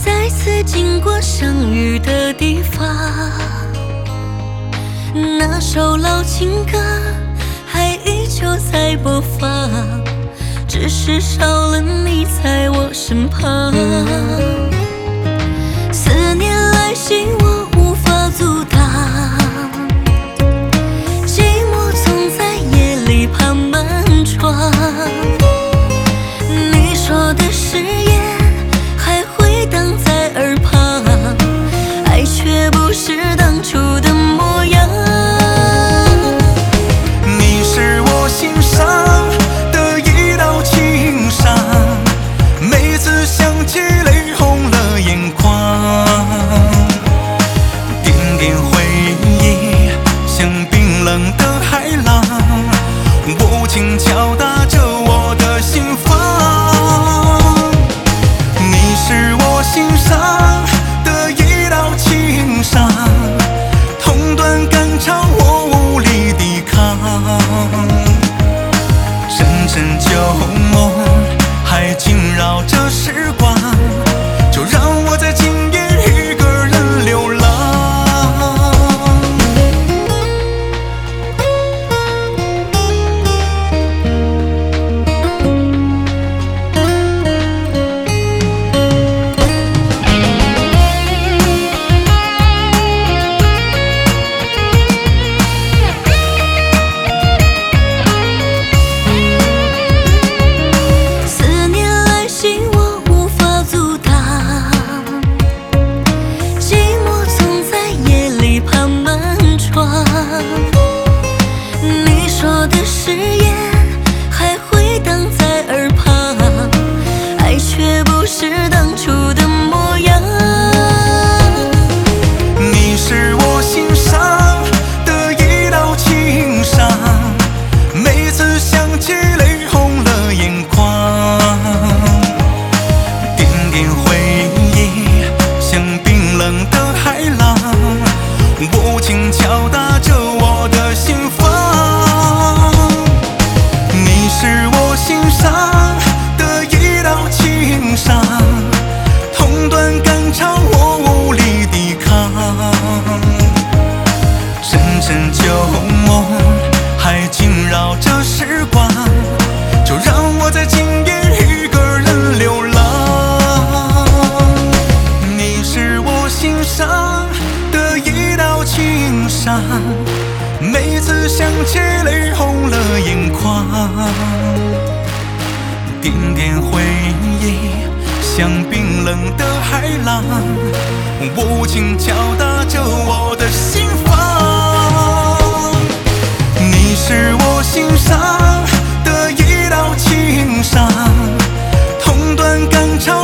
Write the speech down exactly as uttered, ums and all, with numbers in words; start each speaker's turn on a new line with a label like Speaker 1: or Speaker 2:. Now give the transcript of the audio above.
Speaker 1: 再次经过相遇的地方，那首老情歌还依旧在播放，只是少了你在我身旁。思念来袭，我无法阻挡，寂寞总在夜里爬满窗。你说的誓言还回荡在耳旁，爱却不是当初的模样。
Speaker 2: 你是我心上的一道轻伤，每次想起泪红了眼眶。点点回忆像冰冷的海浪，无情敲打着我的心房。你是我心上的一道轻伤，痛断肝肠，我无力抵抗。阵阵旧梦还惊扰着时光，就让我在今夜一个人流浪。
Speaker 1: 你说的誓言还回荡在耳旁，爱却不是当初的模样。
Speaker 2: 你是我心上的一道轻伤，每次想起泪红了眼眶。点点回忆像冰冷的海浪，无情敲打着我的心房。你是我心上的一道轻伤，痛断肝肠，我无力抵抗。阵阵旧梦还惊扰着时光，就让我在今夜一个人流浪。你是我心上的一道轻伤，每次想起泪红了眼眶。点点回忆像冰冷的海浪，无情敲打着我的心房。你是我心上的一道轻伤，痛断肝肠，